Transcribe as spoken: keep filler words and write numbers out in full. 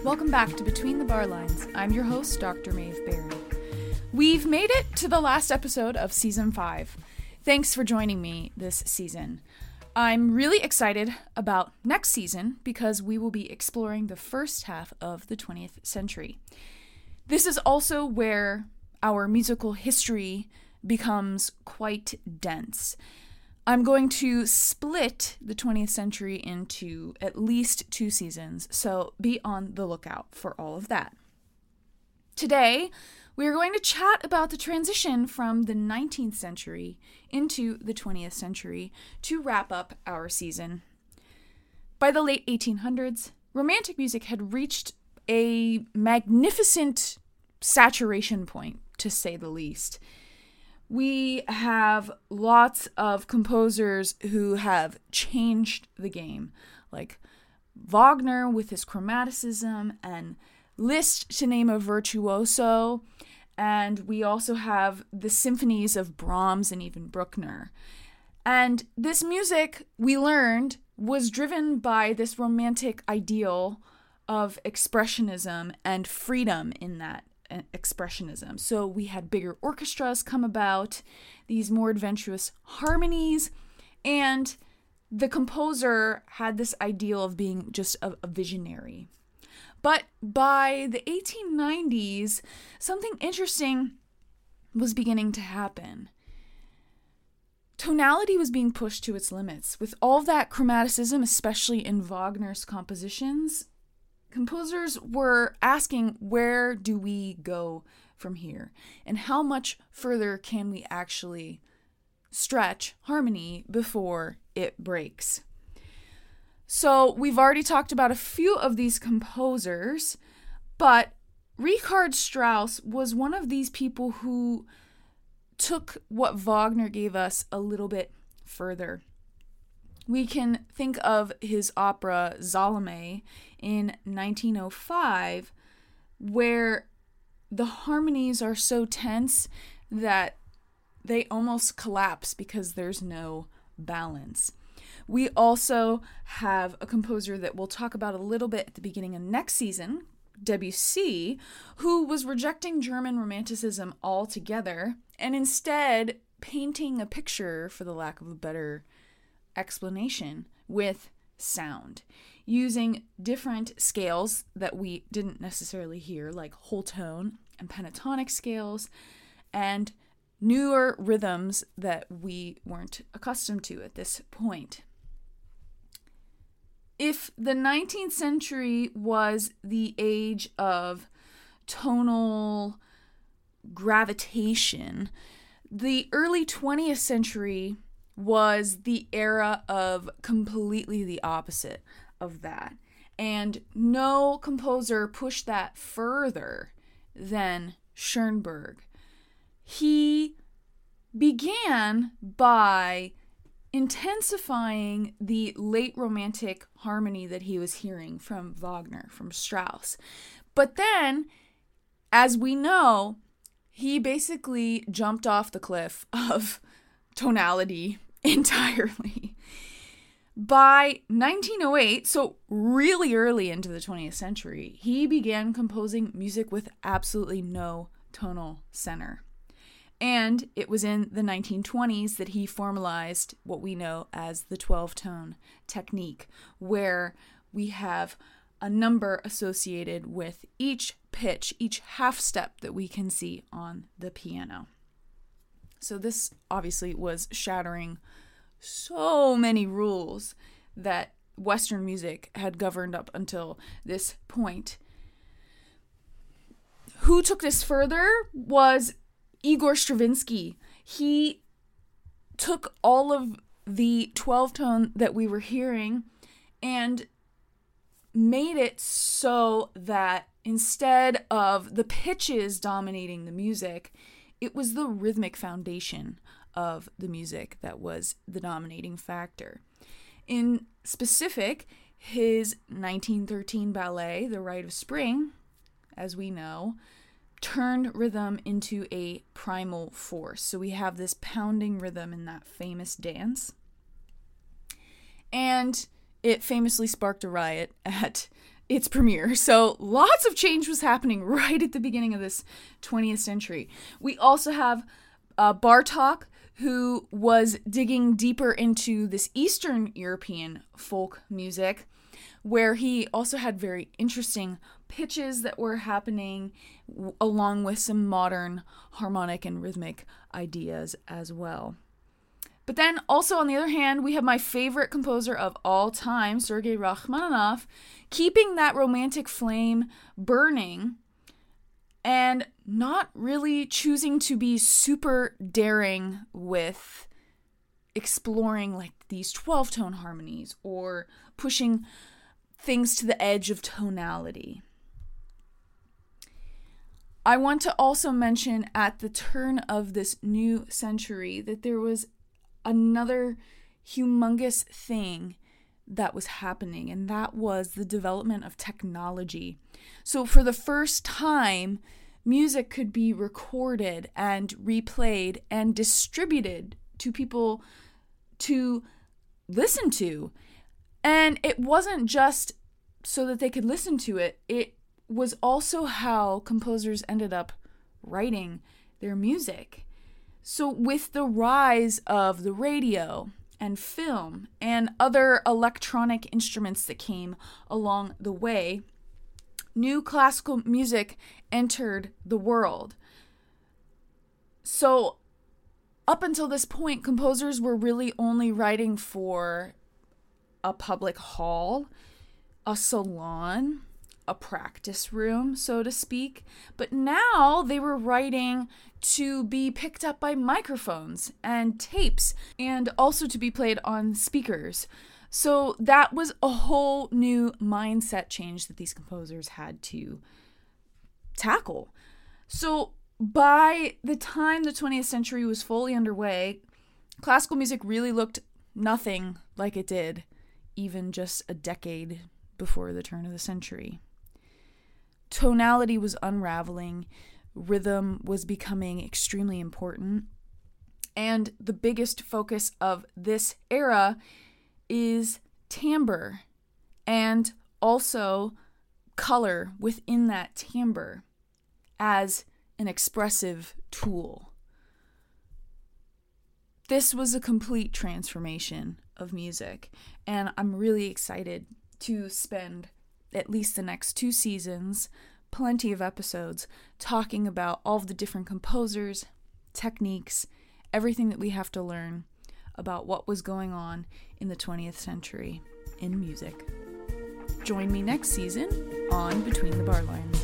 Welcome back to Between the Bar Lines. I'm your host, Doctor Maeve Berry. We've made it to the last episode of Season five. Thanks for joining me this season. I'm really excited about next season because we will be exploring the first half of the twentieth century. This is also where our musical history becomes quite dense. I'm going to split the twentieth century into at least two seasons, so be on the lookout for all of that. Today, we are going to chat about the transition from the nineteenth century into the twentieth century to wrap up our season. By the late eighteen hundreds, Romantic music had reached a magnificent saturation point, to say the least. We have lots of composers who have changed the game, like Wagner with his chromaticism, and Liszt, to name a virtuoso, and we also have the symphonies of Brahms and even Bruckner. And this music, we learned, was driven by this romantic ideal of expressionism and freedom in that expressionism. So we had bigger orchestras come about, these more adventurous harmonies, and the composer had this ideal of being just a, a visionary. But by the eighteen nineties, something interesting was beginning to happen. Tonality was being pushed to its limits. With all that chromaticism, especially in Wagner's compositions, composers were asking, where do we go from here? And how much further can we actually stretch harmony before it breaks? So we've already talked about a few of these composers, but Richard Strauss was one of these people who took what Wagner gave us a little bit further. We can think of his opera Salome in nineteen oh five, where the harmonies are so tense that they almost collapse because there's no balance. We also have a composer that we'll talk about a little bit at the beginning of next season, Debussy, who was rejecting German Romanticism altogether and instead painting a picture, for the lack of a better explanation, with sound, using different scales that we didn't necessarily hear, like whole tone and pentatonic scales, and newer rhythms that we weren't accustomed to at this point. If the nineteenth century was the age of tonal gravitation, the early twentieth century was the era of completely the opposite of that. And no composer pushed that further than Schoenberg. He began by intensifying the late Romantic harmony that he was hearing from Wagner, from Strauss. But then, as we know, he basically jumped off the cliff of tonality entirely. By nineteen oh eight, so really early into the twentieth century, he began composing music with absolutely no tonal center. And it was in the nineteen twenties that he formalized what we know as the twelve-tone technique, where we have a number associated with each pitch, each half step that we can see on the piano. So this obviously was shattering so many rules that Western music had governed up until this point. Who took this further was Igor Stravinsky. He took all of the twelve-tone that we were hearing and made it so that instead of the pitches dominating the music, it was the rhythmic foundation of the music that was the dominating factor. In specific, his nineteen thirteen ballet, The Rite of Spring, as we know, turned rhythm into a primal force. So we have this pounding rhythm in that famous dance. And it famously sparked a riot at its premiere. So lots of change was happening right at the beginning of this twentieth century. We also have uh, Bartók, who was digging deeper into this Eastern European folk music, where he also had very interesting pitches that were happening, w- along with some modern harmonic and rhythmic ideas as well. But then also, on the other hand, we have my favorite composer of all time, Sergei Rachmaninoff, keeping that romantic flame burning and not really choosing to be super daring with exploring like these twelve-tone harmonies or pushing things to the edge of tonality. I want to also mention at the turn of this new century that there was another humongous thing that was happening, and that was the development of technology. So for the first time, music could be recorded and replayed and distributed to people to listen to. And it wasn't just so that they could listen to it, it was also how composers ended up writing their music. So with the rise of the radio and film and other electronic instruments that came along the way, new classical music entered the world. So up until this point, composers were really only writing for a public hall, a salon, a practice room, so to speak. But now they were writing to be picked up by microphones and tapes, and also to be played on speakers. So that was a whole new mindset change that these composers had to tackle. So by the time the twentieth century was fully underway, classical music really looked nothing like it did even just a decade before the turn of the century. Tonality was unraveling, rhythm was becoming extremely important, and the biggest focus of this era is timbre and also color within that timbre as an expressive tool. This was a complete transformation of music, and I'm really excited to spend at least the next two seasons, plenty of episodes, talking about all of the different composers, techniques, everything that we have to learn about what was going on in the twentieth century in music. Join me next season on Between the Bar Lines.